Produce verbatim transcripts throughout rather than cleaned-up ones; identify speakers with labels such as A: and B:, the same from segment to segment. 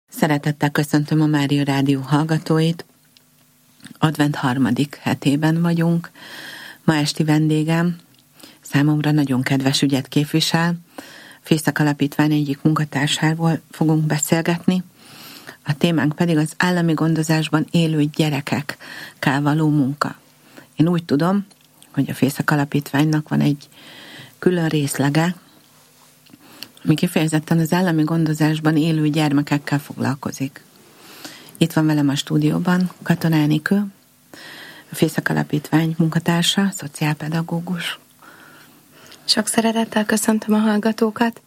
A: Szeretettel köszöntöm a Mária Rádió hallgatóit. Advent harmadik hetében vagyunk. Ma esti vendégem számomra nagyon kedves ügyet képvisel. Fészek Alapítvány egyik munkatársáról fogunk beszélgetni. A témánk pedig az állami gondozásban élő gyerekekkel való munka. Én úgy tudom, hogy a Fészek Alapítványnak van egy külön részlege, ami kifejezetten az állami gondozásban élő gyermekekkel foglalkozik. Itt van velem a stúdióban Katona Enikő, a Fészek Alapítvány munkatársa, szociálpedagógus.
B: Sok szeretettel köszöntöm a hallgatókat.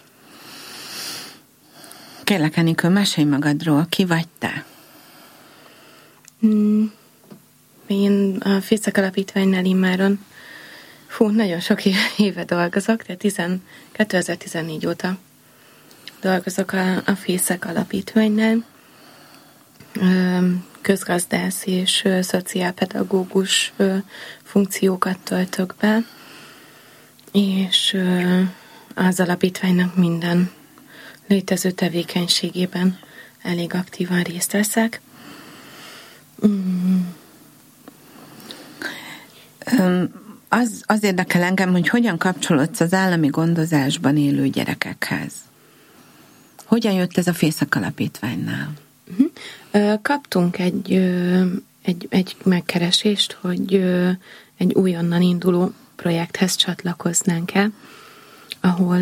A: Kérlek, Enikő, mesélj magadról, ki vagy te?
B: Mm, én a Fészek Alapítványnál immáron Fú, nagyon sok éve dolgozok, tehát kétezer-tizennégy óta dolgozok a, a Fészek Alapítványnál. Közgazdász és szociálpedagógus funkciókat töltök be, és az alapítványnak minden létező tevékenységében elég aktívan részt veszek. Mm.
A: Um. Az, az érdekel engem, hogy hogyan kapcsolódsz az állami gondozásban élő gyerekekhez. Hogyan jött ez a Fészek Alapítványnál?
B: Kaptunk egy, egy, egy megkeresést, hogy egy újonnan induló projekthez csatlakoznánk el, ahol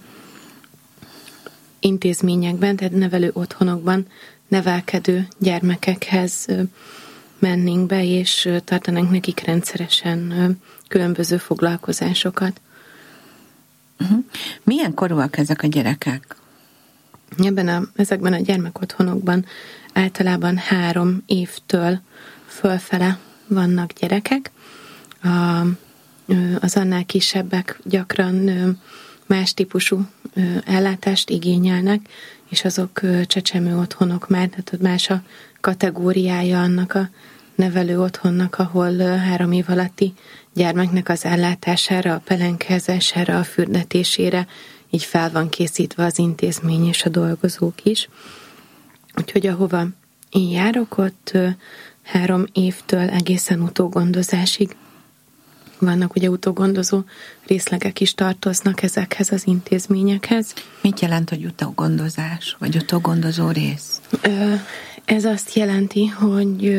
B: intézményekben, tehát nevelő otthonokban nevelkedő gyermekekhez mennénk be, és tartanánk nekik rendszeresen különböző foglalkozásokat.
A: Uh-huh. Milyen korúak ezek a gyerekek?
B: Ebben a, ezekben a gyermekotthonokban általában három évtől fölfele vannak gyerekek. A, az annál kisebbek gyakran más típusú ellátást igényelnek, és azok csecsemő otthonok már, tehát más a kategóriája annak a nevelő otthonnak, ahol három év alatti gyermeknek az ellátására, a pelenkázására, a fürdetésére így fel van készítve az intézmény és a dolgozók is. Úgyhogy ahova én járok, ott három évtől egészen utógondozásig vannak, ugye utógondozó részlegek is tartoznak ezekhez az intézményekhez.
A: Mit jelent, hogy utógondozás, vagy utógondozó rész?
B: Ez azt jelenti, hogy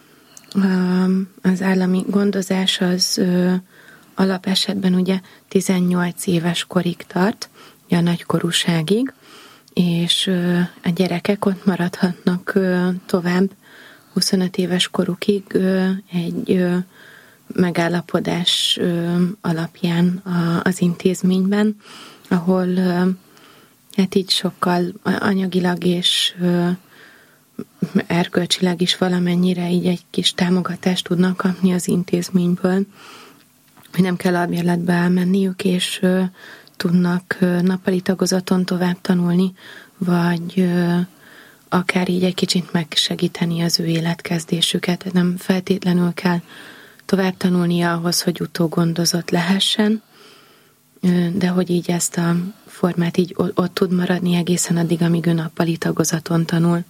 B: az állami gondozás az alapesetben ugye tizennyolc éves korig tart, a nagykorúságig, és a gyerekek ott maradhatnak tovább huszonöt éves korukig egy megállapodás alapján az intézményben, ahol hát így sokkal anyagilag és erkölcsileg is valamennyire így egy kis támogatást tudnak kapni az intézményből, hogy nem kell albérletbe elmenniük, és tudnak nappali tagozaton tovább tanulni, vagy akár így egy kicsit megsegíteni az ő életkezdésüket. Nem feltétlenül kell tovább tanulnia ahhoz, hogy utógondozott lehessen, de hogy így ezt a formát így ott tud maradni egészen addig, amíg ő nappali tagozaton tanul.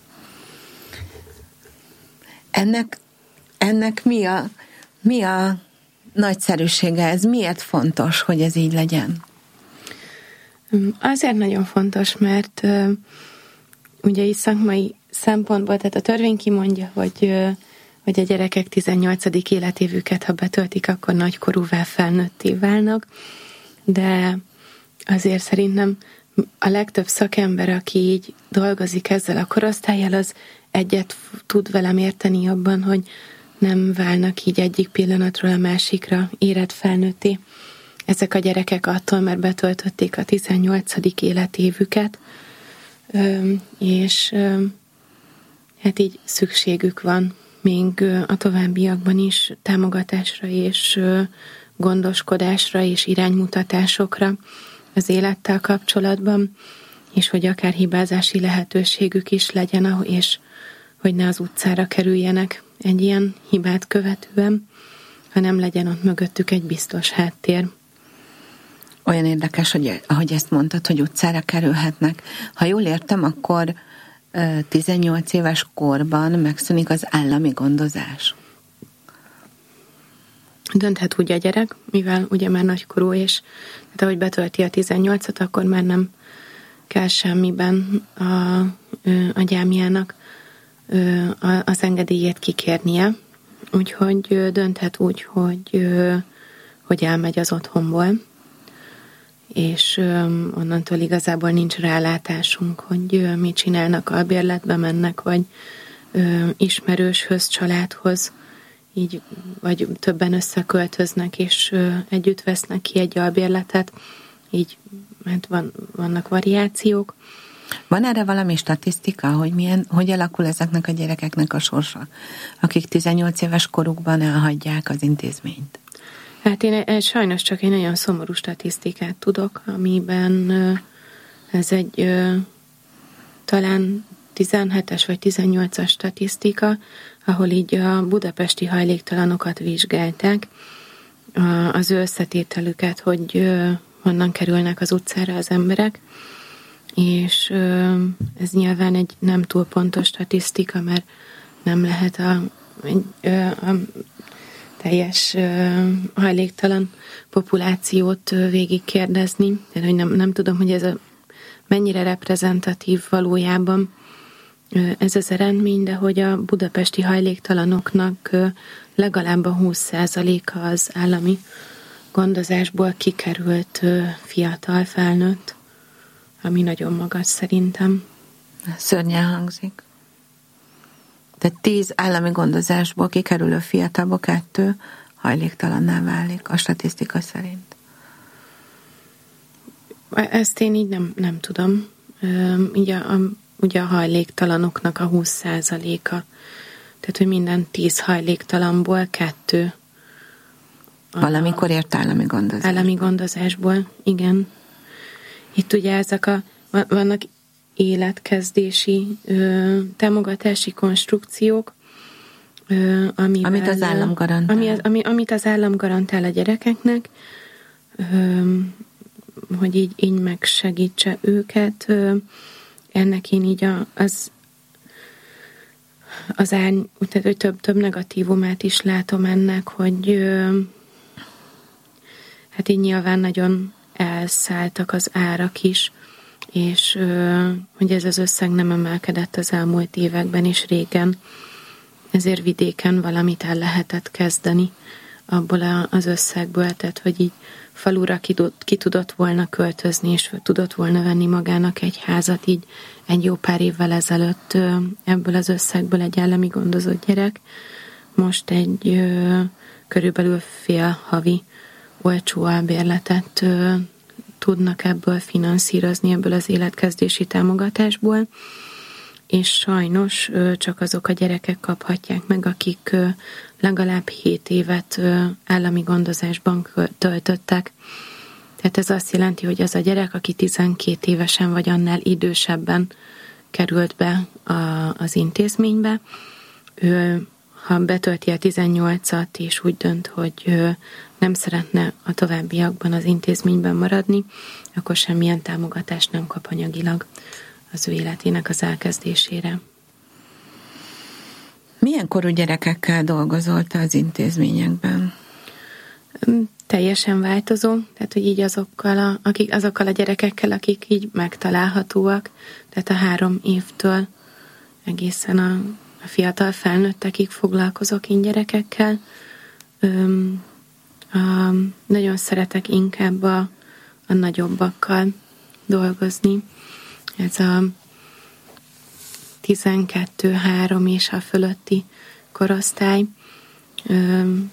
A: Ennek, ennek mi a, mi a nagyszerűsége? Ez miért fontos, hogy ez így legyen?
B: Azért nagyon fontos, mert uh, ugye így szakmai szempontból, tehát a törvény kimondja, hogy, uh, hogy a gyerekek tizennyolcadik életévüket, ha betöltik, akkor nagykorúvá felnőtté válnak, de azért szerintem a legtöbb szakember, aki így dolgozik ezzel a korosztállyal, az egyet tud velem érteni abban, hogy nem válnak így egyik pillanatról a másikra érett felnőtté ezek a gyerekek attól, mert betöltötték a tizennyolcadik életévüket, és hát így szükségük van még a továbbiakban is támogatásra és gondoskodásra és iránymutatásokra az élettel kapcsolatban, és hogy akár hibázási lehetőségük is legyen, és hogy ne az utcára kerüljenek egy ilyen hibát követően, hanem legyen ott mögöttük egy biztos háttér.
A: Olyan érdekes, hogy ahogy ezt mondtad, hogy utcára kerülhetnek. Ha jól értem, akkor tizennyolc éves korban megszűnik az állami gondozás?
B: Dönthet úgy a gyerek, mivel ugye már nagykorú, és hát ahogy betölti a tizennyolcat, akkor már nem kell semmiben a, a gyámjának az engedélyét kikérnie. Úgyhogy dönthet úgy, hogy, hogy elmegy az otthonból, és onnantól igazából nincs rálátásunk, hogy mit csinálnak, albérletbe mennek, vagy ismerőshöz, családhoz, így, vagy többen összeköltöznek, és együtt vesznek ki egy albérletet, így hát van, vannak variációk.
A: Van erre valami statisztika, hogy milyen, hogy alakul ezeknek a gyerekeknek a sorsa, akik tizennyolc éves korukban elhagyják az intézményt?
B: Hát én egy, sajnos csak egy nagyon szomorú statisztikát tudok, amiben ez egy talán tizenhetes vagy tizennyolcas statisztika, ahol így a budapesti hajléktalanokat vizsgálták, az ő összetételüket, hogy honnan kerülnek az utcára az emberek, és ez nyilván egy nem túl pontos statisztika, mert nem lehet a, a teljes hajléktalan populációt végigkérdezni, tehát hogy nem, nem tudom, hogy ez a, mennyire reprezentatív valójában ez az eredmény, de hogy a budapesti hajléktalanoknak legalább a húsz százaléka az állami gondozásból kikerült fiatal felnőtt, ami nagyon magas szerintem.
A: Szörnyen hangzik. Tehát tíz állami gondozásból kikerülő fiatalból kettő hajléktalanná válik a statisztika szerint.
B: Ezt én így nem, nem tudom. Ugye a, ugye a hajléktalanoknak a húsz százaléka. Tehát, hogy minden tíz hajléktalanból kettő.
A: Valamikor ért állami gondozásból.
B: Állami gondozásból, igen. Itt ugye ezek a, vannak életkezdési ö, támogatási konstrukciók, ö, amivel,
A: amit az állam garantál.
B: Ami, ami, amit az állam garantál a gyerekeknek, ö, hogy így, így megsegítse őket. Ö, ennek én így a, az az árny, tehát hogy több, több negatívumát is látom ennek, hogy ö, hát így nyilván nagyon elszálltak az árak is, és hogy ez az összeg nem emelkedett az elmúlt években, és régen ezért vidéken valamit el lehetett kezdeni abból az összegből, tehát hogy így falura ki, ki tudott volna költözni, és tudott volna venni magának egy házat, így egy jó pár évvel ezelőtt ebből az összegből egy állami gondozott gyerek. Most egy körülbelül fél havi olcsó albérletet tudnak ebből finanszírozni, ebből az életkezdési támogatásból, és sajnos csak azok a gyerekek kaphatják meg, akik legalább hét évet állami gondozásban töltöttek. Tehát ez azt jelenti, hogy az a gyerek, aki tizenkét évesen vagy annál idősebben került be az intézménybe, ő, ha betölti a tizennyolcat, és úgy dönt, hogy nem szeretne a továbbiakban az intézményben maradni, akkor semmilyen támogatást nem kap anyagilag az ő életének az elkezdésére.
A: Milyen korú gyerekekkel dolgozol te az intézményekben?
B: Teljesen változó, tehát hogy így azokkal a, akik, azokkal a gyerekekkel, akik így megtalálhatóak, tehát a három évtől egészen a, a fiatal felnőttekig foglalkozok én gyerekekkel. Öm, a, nagyon szeretek inkább a, a nagyobbakkal dolgozni. Ez a tizenkettő három és a fölötti korosztály. Öm,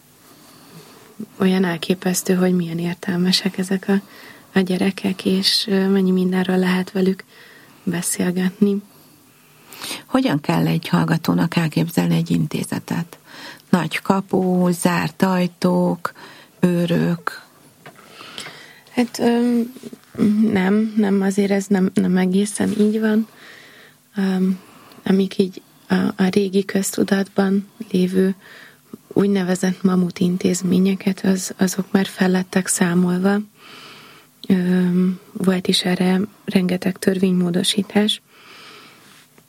B: olyan elképesztő, hogy milyen értelmesek ezek a, a gyerekek, és mennyi mindenről lehet velük beszélgetni.
A: Hogyan kell egy hallgatónak elképzelni egy intézetet? Nagy kapu, zárt ajtók, őrök?
B: Hát öm, nem, nem, azért ez nem, nem egészen így van. Um, amik így a, a régi köztudatban lévő úgynevezett mamut intézményeket, az, azok már fellettek számolva. Öm, volt is erre rengeteg törvénymódosítás.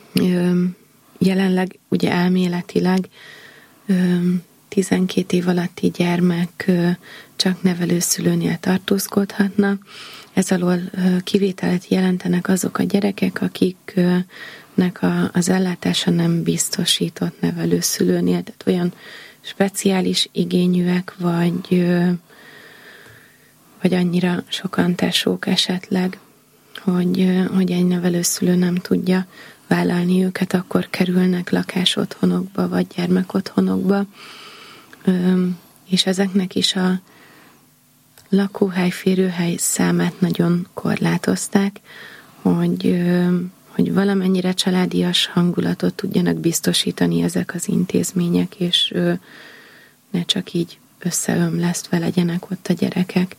B: jelenleg ugye elméletileg tizenkét év alatti gyermek csak nevelőszülőnél tartózkodhatna. Ez alól kivételt jelentenek azok a gyerekek, akiknek az ellátása nem biztosított nevelőszülőnél, tehát olyan speciális igényűek, vagy, vagy annyira sokan tesók esetleg, hogy, hogy egy nevelőszülő nem tudja vállalni őket, akkor kerülnek lakásotthonokba, vagy gyermekotthonokba, és ezeknek is a lakóhely, férőhely számát nagyon korlátozták, hogy, hogy valamennyire családias hangulatot tudjanak biztosítani ezek az intézmények, és ne csak így összeömlesztve legyenek ott a gyerekek.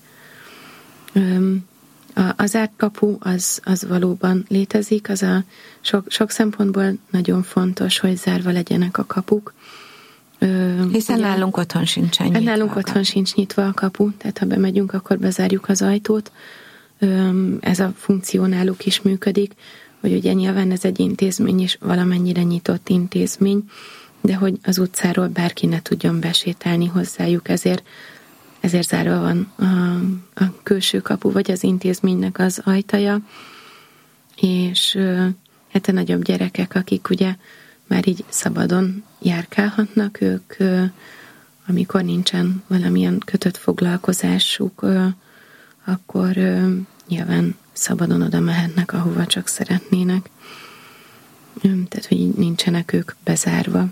B: Az zárt kapu az, az valóban létezik, az a sok, sok szempontból nagyon fontos, hogy zárva legyenek a kapuk.
A: Hiszen ugye, nálunk otthon sincsen nyitva.
B: Nálunk otthon sincs nyitva a kapu, tehát ha bemegyünk, akkor bezárjuk az ajtót. Ez a funkció náluk is működik, hogy ugye nyilván ez egy intézmény, és valamennyire nyitott intézmény, de hogy az utcáról bárki ne tudjon besétálni hozzájuk, ezért ezért zárva van a, a külső kapu, vagy az intézménynek az ajtaja, és hát a nagyobb gyerekek, akik ugye már így szabadon járkálhatnak, ők, amikor nincsen valamilyen kötött foglalkozásuk, akkor nyilván szabadon oda mehetnek, ahova csak szeretnének. Tehát, hogy nincsenek ők bezárva.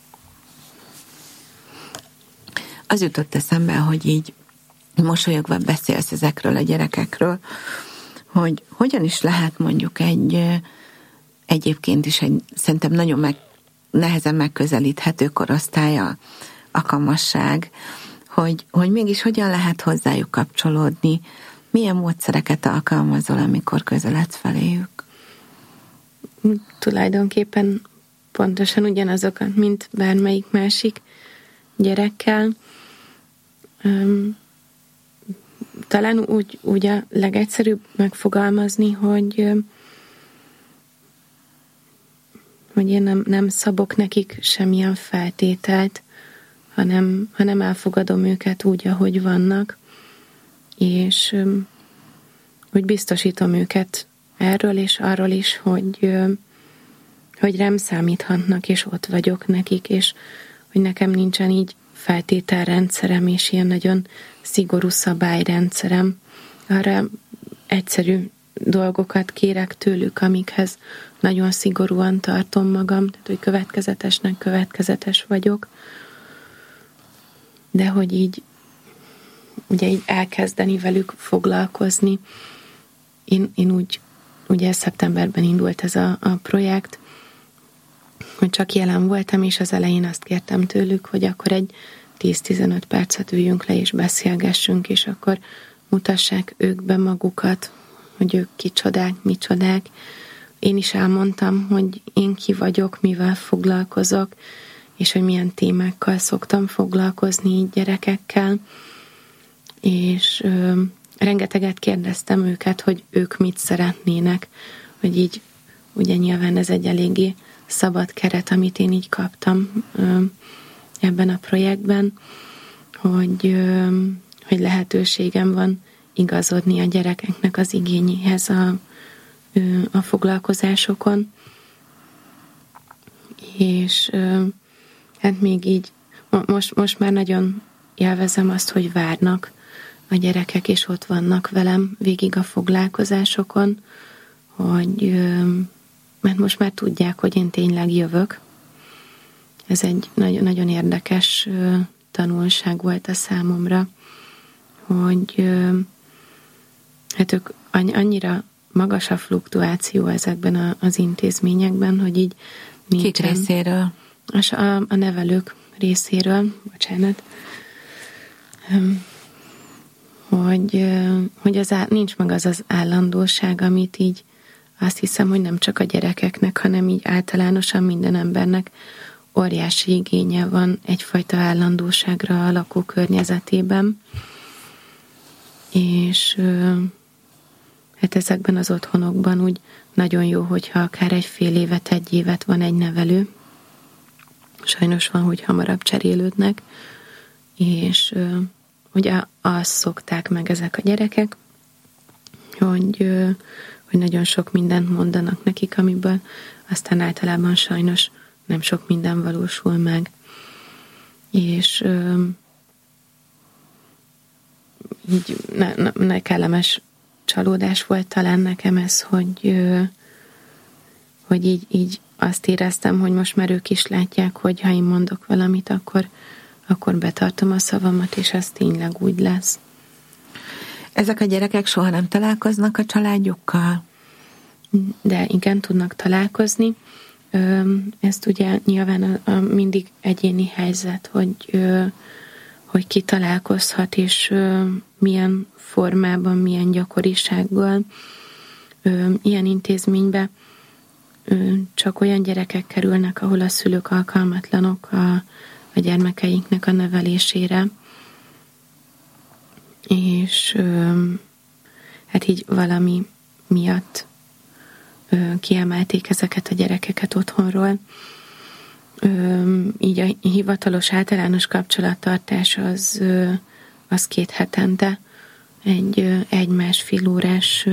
A: Az jutott eszembe, hogy így mosolyogva beszélsz ezekről a gyerekekről, hogy hogyan is lehet mondjuk egy egyébként is egy szerintem nagyon meg, nehezen megközelíthető korosztálya a kamasság, hogy, hogy mégis hogyan lehet hozzájuk kapcsolódni, milyen módszereket alkalmazol, amikor közeledsz feléjük?
B: Tulajdonképpen pontosan ugyanazokat, mint bármelyik másik gyerekkel. Um, talán úgy, úgy a legegyszerűbb megfogalmazni, hogy, hogy én nem, nem szabok nekik semmilyen feltételt, hanem, hanem elfogadom őket úgy, ahogy vannak, és um, úgy biztosítom őket erről és arról is, hogy, um, hogy rám számíthatnak, és ott vagyok nekik, és hogy nekem nincsen így feltételrendszerem, és ilyen nagyon szigorú szabályrendszerem. Arra egyszerű dolgokat kérek tőlük, amikhez nagyon szigorúan tartom magam, tehát hogy következetesnek következetes vagyok, de hogy így ugye így elkezdeni velük foglalkozni. Én, én úgy, ugye szeptemberben indult ez a, a projekt, hogy csak jelen voltam, és az elején azt kértem tőlük, hogy akkor egy tíz-tizenöt percet üljünk le, és beszélgessünk, és akkor mutassák ők be magukat, hogy ők kicsodák, micsodák. Én is elmondtam, hogy én ki vagyok, mivel foglalkozok, és hogy milyen témákkal szoktam foglalkozni így gyerekekkel, és ö, rengeteget kérdeztem őket, hogy ők mit szeretnének, hogy így, ugye nyilván ez egy eléggé szabad keret, amit én így kaptam ö, ebben a projektben, hogy, ö, hogy lehetőségem van igazodni a gyerekeknek az igényéhez a, ö, a foglalkozásokon, és ö, hát még így most, most már nagyon élvezem azt, hogy várnak a gyerekek, és ott vannak velem végig a foglalkozásokon, hogy mert most már tudják, hogy én tényleg jövök. Ez egy nagyon, nagyon érdekes tanulság volt a számomra, hogy hát ők annyira magas a fluktuáció ezekben az intézményekben, hogy így
A: nincsen. Kik részéről?
B: A, a nevelők részéről, bocsánat, hogy, hogy az á, nincs meg az az állandóság, amit így azt hiszem, hogy nem csak a gyerekeknek, hanem így általánosan minden embernek óriási igénye van egyfajta állandóságra a lakókörnyezetében. És hát ezekben az otthonokban úgy nagyon jó, hogyha akár egy fél évet, egy évet van egy nevelő. Sajnos van, hogy hamarabb cserélődnek, és ugye azt szokták meg ezek a gyerekek, hogy, hogy nagyon sok mindent mondanak nekik, amiből aztán általában sajnos nem sok minden valósul meg. És így ne, ne, ne kellemes csalódás volt talán nekem ez, hogy, hogy így, így azt éreztem, hogy most már ők is látják, hogy ha én mondok valamit, akkor, akkor betartom a szavamat, és ez tényleg úgy lesz.
A: Ezek a gyerekek soha nem találkoznak a családjukkal?
B: De igen, tudnak találkozni. Ezt ugye nyilván a, a mindig egyéni helyzet, hogy, hogy ki találkozhat, és milyen formában, milyen gyakorisággal. Ilyen intézménybe csak olyan gyerekek kerülnek, ahol a szülők alkalmatlanok a, a gyermekeinknek a nevelésére. És hát így valami miatt kiemelték ezeket a gyerekeket otthonról. Így a hivatalos általános kapcsolattartás az, az két hetente egy egy-másfél órás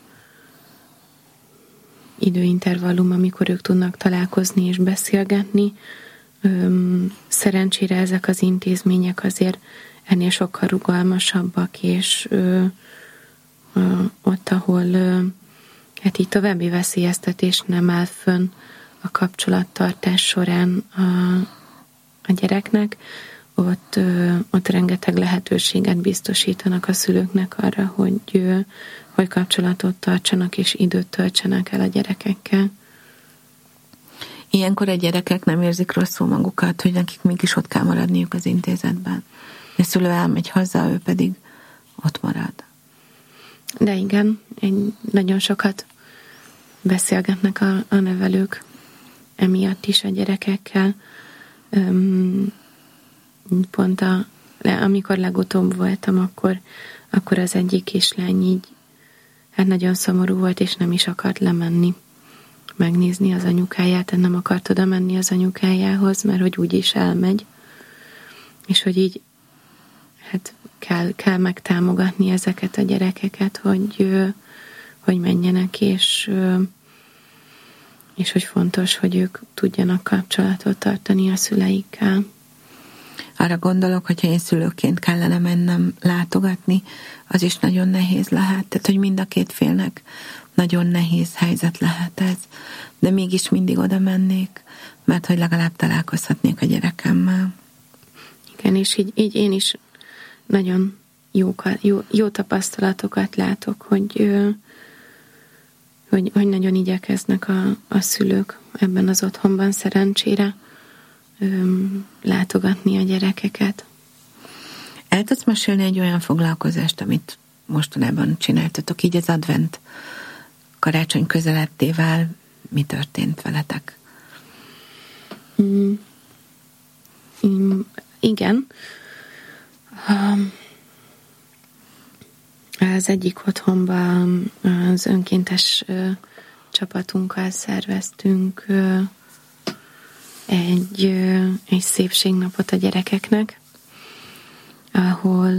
B: időintervallum, amikor ők tudnak találkozni és beszélgetni. Szerencsére ezek az intézmények azért ennél sokkal rugalmasabbak, és ott, ahol hát így további veszélyeztetés nem áll fönn a kapcsolattartás során a, a gyereknek, ott, ott rengeteg lehetőséget biztosítanak a szülőknek arra, hogy, hogy kapcsolatot tartsanak és időt töltsenek el a gyerekekkel.
A: Ilyenkor a gyerekek nem érzik rosszul magukat, hogy nekik mégis ott kell maradniuk az intézetben. A szülő elmegy haza, ő pedig ott marad.
B: De igen, nagyon sokat beszélgetnek a, a nevelők emiatt is a gyerekekkel. Pont a, amikor legutóbb voltam, akkor, akkor az egyik kislány így hát nagyon szomorú volt, és nem is akart lemenni megnézni az anyukáját, nem akart oda menni az anyukájához, mert hogy úgyis elmegy. És hogy így hát kell, kell megtámogatni ezeket a gyerekeket, hogy, hogy menjenek, és, és hogy fontos, hogy ők tudjanak kapcsolatot tartani a szüleikkel.
A: Arra gondolok, hogyha én szülőként kellene mennem látogatni, az is nagyon nehéz lehet. Tehát, hogy mind a két félnek nagyon nehéz helyzet lehet ez. De mégis mindig oda mennék, mert hogy legalább találkozhatnék a gyerekemmel.
B: Igen, és így, így én is nagyon jó, jó, jó tapasztalatokat látok, hogy, hogy, hogy nagyon igyekeznek a, a szülők ebben az otthonban szerencsére látogatni a gyerekeket.
A: El tudsz mesélni egy olyan foglalkozást, amit mostanában csináltatok, így az advent karácsony közelettével, mi történt veletek?
B: Mm. Mm, igen. Az egyik otthonban az önkéntes csapatunkkal szerveztünk egy, egy szépségnapot a gyerekeknek, ahol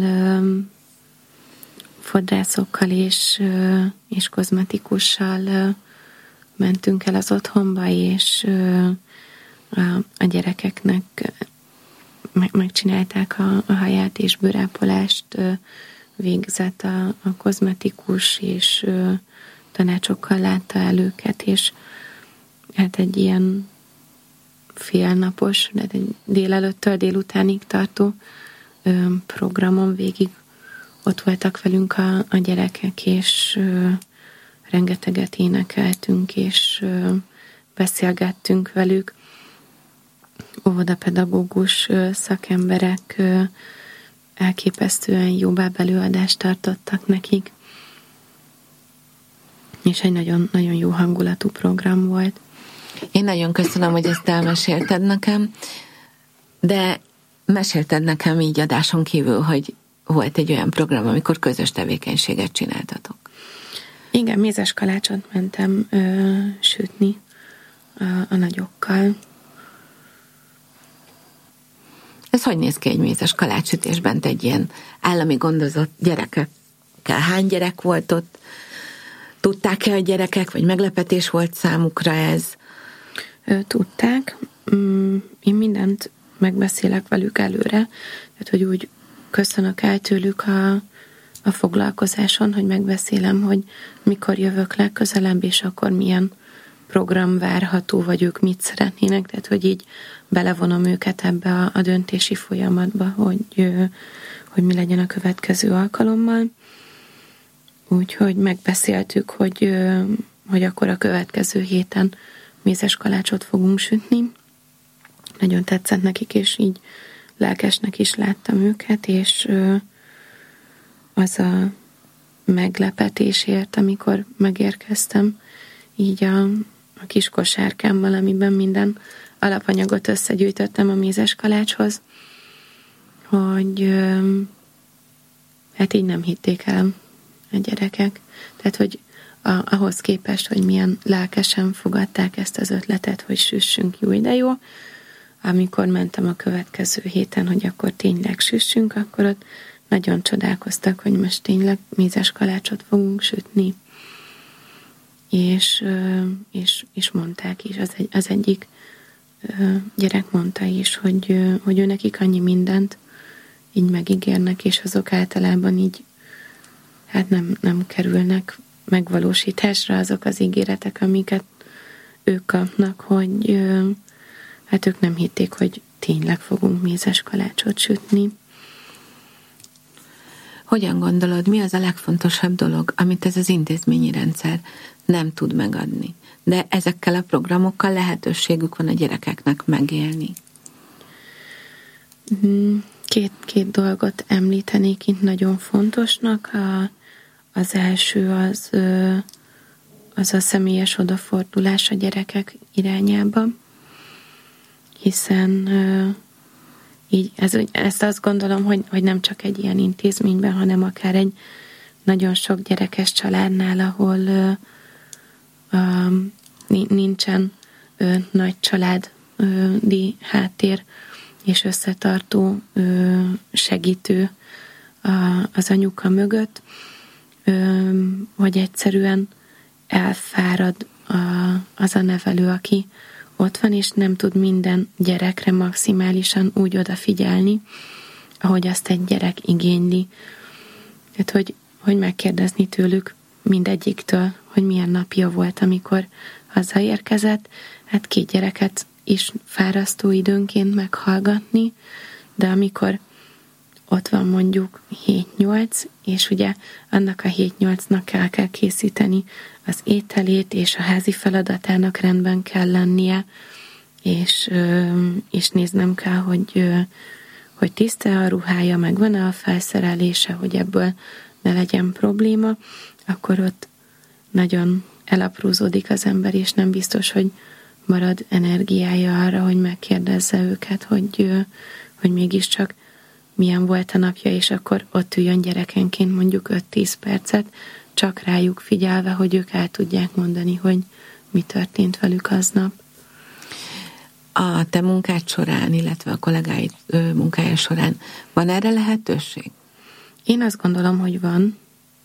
B: fodrászokkal és, és kozmetikussal mentünk el az otthonba, és a, a gyerekeknek megcsinálták a, a haját és bőrápolást, végzett a, a kozmetikus, és tanácsokkal látta el őket, és hát egy ilyen félnapos, de egy délelőttől délutánig tartó programon végig ott voltak velünk a, a gyerekek, és rengeteget énekeltünk, és beszélgettünk velük. Óvodapedagógus szakemberek elképesztően jó bábelőadást tartottak nekik, és egy nagyon, nagyon jó hangulatú program volt.
A: Én nagyon köszönöm, hogy ezt elmesélted nekem, de mesélted nekem így adáson kívül, hogy volt egy olyan program, amikor közös tevékenységet csináltatok.
B: Igen, mézes kalácsot mentem ö, sütni a, a nagyokkal.
A: Ez hogy néz ki egy mézes kalácssütésben, te egy ilyen állami gondozott gyerekekkel? Hány gyerek volt ott? Tudták-e a gyerekek, vagy meglepetés volt számukra ez?
B: Ö, tudták. Én mindent megbeszélek velük előre, tehát hogy úgy köszönök el tőlük a, a foglalkozáson, hogy megbeszélem, hogy mikor jövök legközelebb, és akkor milyen program várható, vagy ők mit szeretnének, tehát hogy így belevonom őket ebbe a, a döntési folyamatba, hogy, hogy mi legyen a következő alkalommal. Úgyhogy megbeszéltük, hogy, hogy akkor a következő héten mézes kalácsot fogunk sütni. Nagyon tetszett nekik, és így lelkesnek is láttam őket, és az a meglepetésért, amikor megérkeztem, így a, a kis kosárkámmal, amiben minden alapanyagot összegyűjtöttem a mézes kalácshoz, hogy hát így nem hitték el a gyerekek. Tehát, hogy a, ahhoz képest, hogy milyen lelkesen fogadták ezt az ötletet, hogy süssünk, jó, de jó. Amikor mentem a következő héten, hogy akkor tényleg süssünk, akkor ott nagyon csodálkoztak, hogy most tényleg mézes kalácsot fogunk sütni. És, és, és mondták is, az, egy, az egyik gyerek mondta is, hogy, hogy ő nekik annyi mindent így megígérnek, és azok általában így hát nem, nem kerülnek megvalósításra azok az ígéretek, amiket ők kapnak, hogy hát ők nem hitték, hogy tényleg fogunk mézes kalácsot sütni.
A: Hogyan gondolod, mi az a legfontosabb dolog, amit ez az intézményi rendszer nem tud megadni? De ezekkel a programokkal lehetőségük van a gyerekeknek megélni.
B: Két, két dolgot említenék itt nagyon fontosnak. A, az első az, az a személyes odafordulás a gyerekek irányába, hiszen így ez, ezt azt gondolom, hogy, hogy nem csak egy ilyen intézményben, hanem akár egy nagyon sok gyerekes családnál, ahol uh, uh, nincsen uh, nagy családi háttér és összetartó uh, segítő uh, az anyuka mögött, uh, hogy egyszerűen elfárad a, az a nevelő, aki ott van, és nem tud minden gyerekre maximálisan úgy odafigyelni, ahogy azt egy gyerek igényli. Tehát, hogy, hogy megkérdezni tőlük mindegyiktől, hogy milyen napja volt, amikor hazaérkezett. Hát két gyereket is fárasztó időnként meghallgatni, de amikor ott van mondjuk hét-nyolc, és ugye annak a hét-nyolcnak el kell készíteni az ételét, és a házi feladatának rendben kell lennie, és, és néznem kell, hogy, hogy tiszta a ruhája, meg van-e a felszerelése, hogy ebből ne legyen probléma, akkor ott nagyon elaprózódik az ember, és nem biztos, hogy marad energiája arra, hogy megkérdezze őket, hogy, hogy mégiscsak milyen volt a napja, és akkor ott üljön gyerekenként mondjuk öt-tíz percet, csak rájuk figyelve, hogy ők el tudják mondani, hogy mi történt velük aznap.
A: A te munkád során, illetve a kollégáid munkája során van erre lehetőség?
B: Én azt gondolom, hogy van.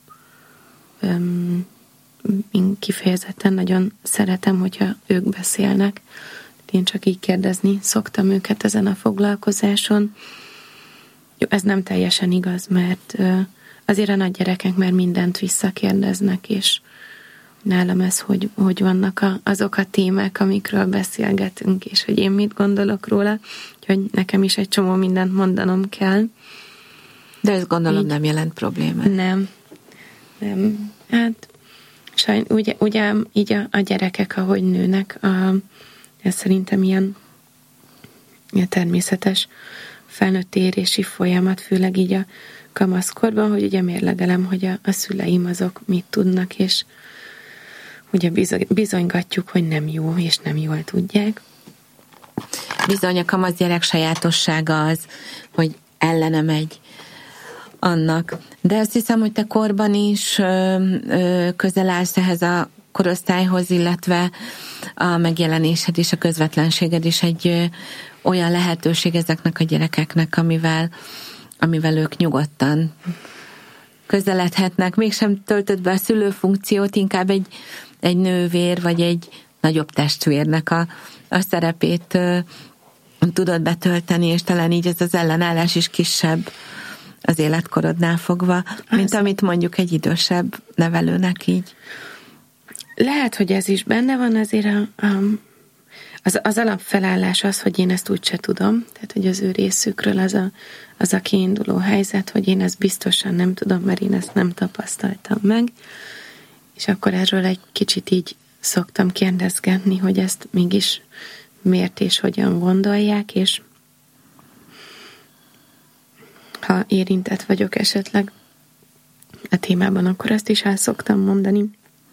B: Én kifejezetten nagyon szeretem, hogyha ők beszélnek. Én csak így kérdezni szoktam őket ezen a foglalkozáson. Jó, ez nem teljesen igaz, mert azért a nagy gyerekek már mindent visszakérdeznek, és nálam ez, hogy, hogy vannak a, azok a témák, amikről beszélgetünk, és hogy én mit gondolok róla, hogy nekem is egy csomó mindent mondanom kell.
A: De ez gondolom
B: így,
A: nem jelent problémát.
B: Nem. Nem. Hát sajn, ugye, ugye így a, a gyerekek, ahogy nőnek, a, ez szerintem ilyen, ilyen természetes felnőtt érési folyamat, főleg így a kamaszkorban, hogy ugye mérlegelem, hogy a, a szüleim azok mit tudnak, és ugye bizonygatjuk, hogy nem jó, és nem jól tudják.
A: Bizony a kamasz gyerek sajátossága az, hogy ellene megy annak. De azt hiszem, hogy te korban is ö, ö, közel állsz ehhez a korosztályhoz, illetve a megjelenésed és a közvetlenséged is egy ö, olyan lehetőség ezeknek a gyerekeknek, amivel, amivel ők nyugodtan közeledhetnek. Mégsem töltött be a szülőfunkciót, inkább egy, egy nővér, vagy egy nagyobb testvérnek a, a szerepét ö, tudod betölteni, és talán így ez az ellenállás is kisebb az életkorodnál fogva, mint az, amit mondjuk egy idősebb nevelőnek így.
B: Lehet, hogy ez is benne van, azért a, a, az, az alapfelállás az, hogy én ezt úgyse tudom, tehát hogy az ő részükről az a, az a kiinduló helyzet, hogy én ezt biztosan nem tudom, mert én ezt nem tapasztaltam meg, és akkor erről egy kicsit így szoktam kérdezgetni, hogy ezt mégis miért és hogyan gondolják, és ha érintett vagyok esetleg a témában, akkor azt is el szoktam mondani.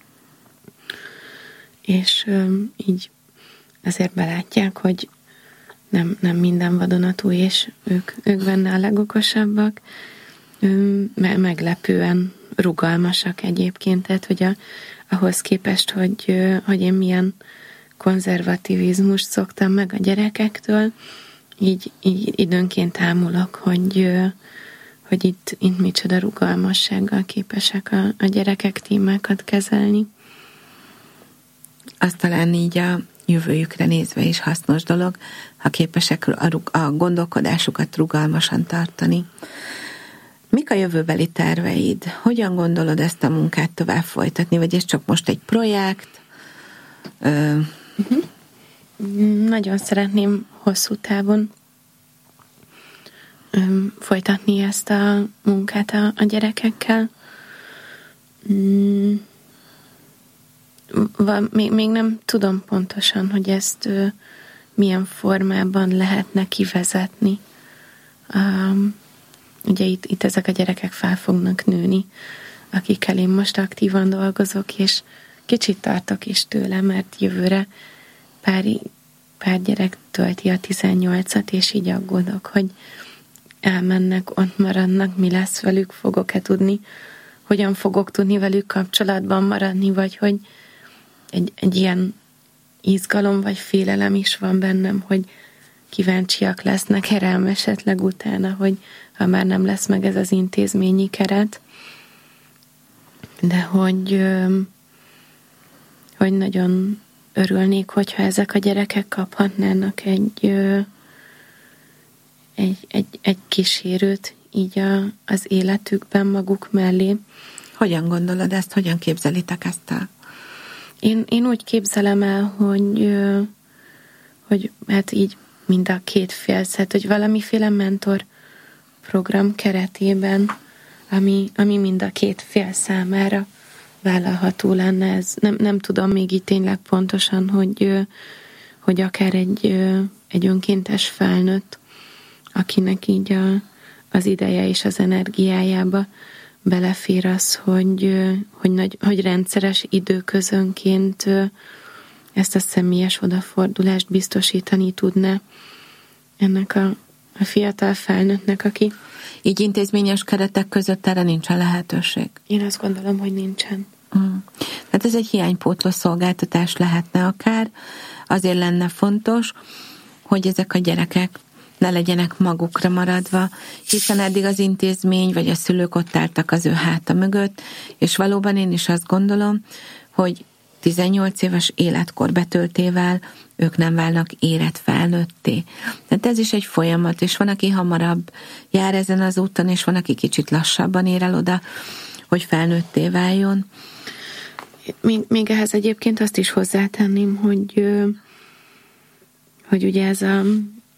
B: És öm, így azért belátják, hogy nem, nem minden vadonatúj, és ők, ők benne a legokosabbak. Öm, me- meglepően rugalmasak egyébként, tehát hogy a, ahhoz képest, hogy, hogy én milyen konzervativizmust szoktam meg a gyerekektől, így, így időnként ámulok, hogy, hogy itt, itt micsoda rugalmassággal képesek a, a gyerekek témákat kezelni.
A: Az talán így a jövőjükre nézve is hasznos dolog, ha képesek a, a gondolkodásukat rugalmasan tartani. Mik a jövőbeli terveid? Hogyan gondolod ezt a munkát tovább folytatni? Vagy ez csak most egy projekt? Ö...
B: Uh-huh. Nagyon szeretném hosszú távon öm, folytatni ezt a munkát a, a gyerekekkel. Mm, van, még, még nem tudom pontosan, hogy ezt ö, milyen formában lehetne kivezetni. Um, ugye itt, itt ezek a gyerekek fel fognak nőni, akikkel én most aktívan dolgozok, és kicsit tartok is tőle, mert jövőre pár, pár gyerek tölti a tizennyolcat, és így aggódok, hogy elmennek, ott maradnak, mi lesz velük, fogok-e tudni, hogyan fogok tudni velük kapcsolatban maradni, vagy hogy egy, egy ilyen izgalom vagy félelem is van bennem, hogy kíváncsiak lesznek rám esetleg utána, hogy ha már nem lesz meg ez az intézményi keret, de hogy, hogy nagyon örülnék, hogyha ezek a gyerekek kaphatnának egy, egy, egy, egy kísérőt így a, az életükben maguk mellé.
A: Hogyan gondolod ezt? Hogyan képzelitek ezt el?
B: Én, én úgy képzelem el, hogy, hogy hát így mind a két fél, szóval, hogy valamiféle mentor program keretében, ami, ami mind a két fél számára vállalható lenne. Ez nem, nem tudom még így tényleg pontosan, hogy, hogy akár egy, egy önkéntes felnőtt, akinek így a, az ideje és az energiájába belefér az, hogy, hogy, nagy, hogy rendszeres időközönként ezt a személyes odafordulást biztosítani tudná ennek a, a fiatal felnőttnek, aki...
A: Így intézményes keretek között erre nincsen lehetőség?
B: Én azt gondolom, hogy nincsen.
A: Mm. Tehát ez egy hiánypótló szolgáltatás lehetne akár. Azért lenne fontos, hogy ezek a gyerekek ne legyenek magukra maradva, hiszen eddig az intézmény vagy a szülők ott álltak az ő háta mögött, és valóban én is azt gondolom, hogy tizennyolc éves életkor betöltével ők nem válnak érett felnőtté. Tehát ez is egy folyamat, és van, aki hamarabb jár ezen az úton, és van, aki kicsit lassabban ér el oda, hogy felnőtté váljon.
B: Még, még ehhez egyébként azt is hozzátenném, hogy, hogy ugye ez a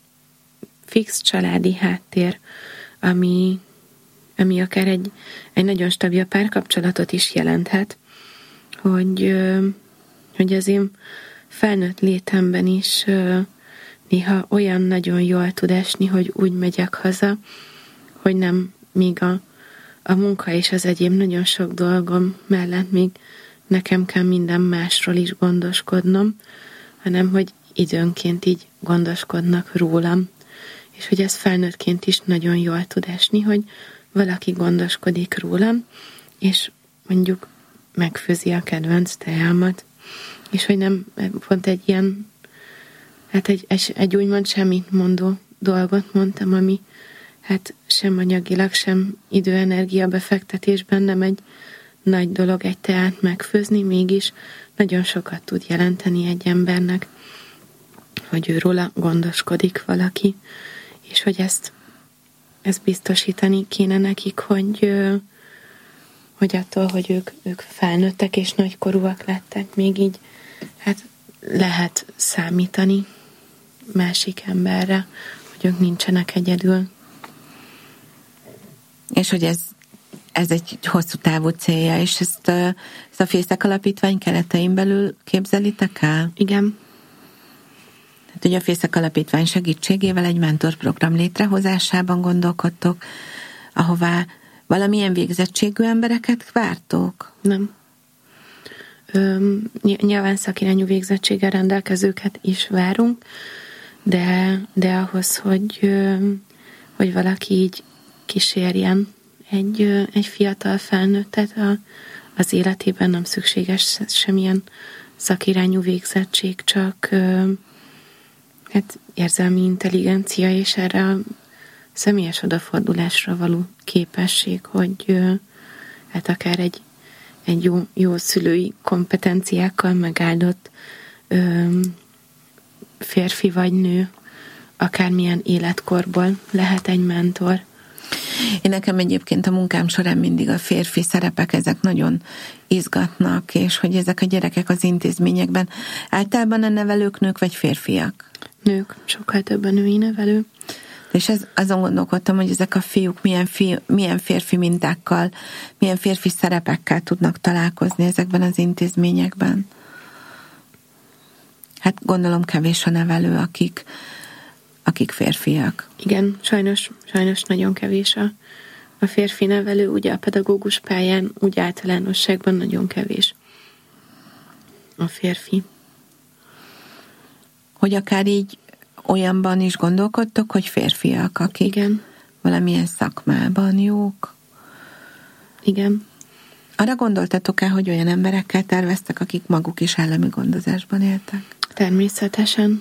B: fix családi háttér, ami, ami akár egy, egy nagyon stabil párkapcsolatot is jelenthet, hogy, hogy az én felnőtt létemben is néha olyan nagyon jól tud esni, hogy úgy megyek haza, hogy nem még a, a munka és az egyéb nagyon sok dolgom mellett még nekem kell minden másról is gondoskodnom, hanem hogy időnként így gondoskodnak rólam, és hogy ez felnőttként is nagyon jól tud esni, hogy valaki gondoskodik rólam, és mondjuk megfőzi a kedvenc teámat, és hogy nem pont egy ilyen, hát egy, egy, egy úgymond semmit mondó dolgot mondtam, ami hát sem anyagilag, sem időenergia befektetésben nem egy nagy dolog egy teát megfőzni, mégis nagyon sokat tud jelenteni egy embernek, hogy ő róla gondoskodik valaki, és hogy ezt, ezt biztosítani kéne nekik, hogy, hogy attól, hogy ők, ők felnőttek és nagykorúak lettek, még így hát lehet számítani másik emberre, hogy ők nincsenek egyedül.
A: És hogy ez, ez egy hosszú távú célja, és ezt, ezt a Fészek Alapítvány keretein belül képzelitek el?
B: Igen.
A: Hát ugye a Fészek Alapítvány segítségével egy mentorprogram létrehozásában gondolkodtok, ahová valamilyen végzettségű embereket vártok?
B: Nem. Öm, nyilván szakirányú végzettséggel rendelkezőket is várunk, de, de ahhoz, hogy, hogy valaki így kísérjen egy, egy fiatal felnőttet a, az életében, nem szükséges semmilyen szakirányú végzettség, csak hát érzelmi intelligencia, és erre a személyes odafordulásra való képesség, hogy hát akár egy, egy jó, jó szülői kompetenciákkal megáldott férfi vagy nő, akármilyen életkorból lehet egy mentor.
A: Én nekem egyébként a munkám során mindig a férfi szerepek, ezek nagyon izgatnak, és hogy ezek a gyerekek az intézményekben általában a nevelők nők vagy férfiak?
B: Nők, sokkal több a női nevelő.
A: És ez, azon gondolkodtam, hogy ezek a fiúk milyen, fi, milyen férfi mintákkal, milyen férfi szerepekkel tudnak találkozni ezekben az intézményekben. Hát gondolom kevés a nevelő, akik, akik férfiak.
B: Igen, sajnos, sajnos nagyon kevés a, a férfi nevelő, ugye a pedagógus pályán úgy általánosságban nagyon kevés a férfi.
A: Hogy akár így olyanban is gondolkodtok, hogy férfiak, akik
B: igen.
A: valamilyen szakmában jók?
B: Igen.
A: Arra gondoltatok-e, hogy olyan emberekkel terveztek, akik maguk is állami gondozásban éltek?
B: Természetesen.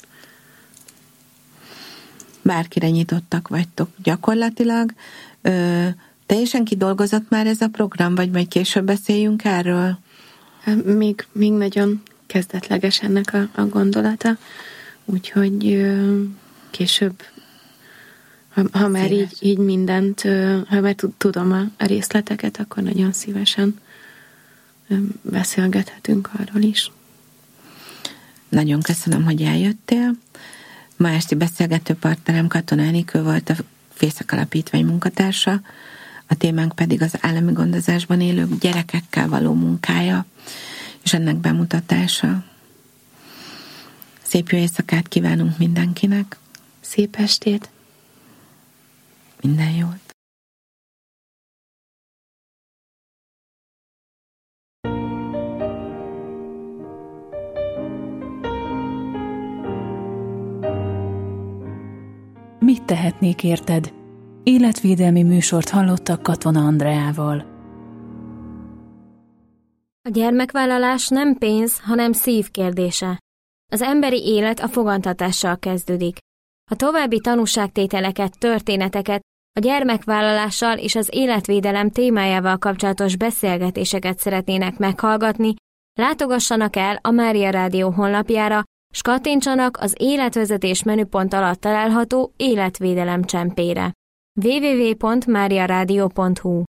A: Bárkire nyitottak vagytok gyakorlatilag. Ö, teljesen kidolgozott már ez a program, vagy majd később beszéljünk erről?
B: Még, még nagyon kezdetleges ennek a, a gondolata, úgyhogy ö, később, ha, ha már így, így mindent, ö, ha már tudom a, a részleteket, akkor nagyon szívesen ö, beszélgethetünk arról is.
A: Nagyon köszönöm, hogy eljöttél. Ma esti beszélgető partnerem Katona Enikő volt, a Fészek Alapítvány munkatársa, a témánk pedig az állami gondozásban élők gyerekekkel való munkája, és ennek bemutatása. Szép jó éjszakát kívánunk mindenkinek.
B: Szép estét.
A: Minden jót.
C: Mit tehetnék érted? Életvédelmi műsort hallottak Katona Andreával.
D: A gyermekvállalás nem pénz, hanem szív kérdése. Az emberi élet a fogantatással kezdődik. Ha további tanúságtételeket, történeteket, a gyermekvállalással és az életvédelem témájával kapcsolatos beszélgetéseket szeretnének meghallgatni, látogassanak el a Mária Rádió honlapjára, s kattintsanak az életvezetés menüpont alatt található életvédelem csempére. double-u double-u double-u pont mária rádió pont hu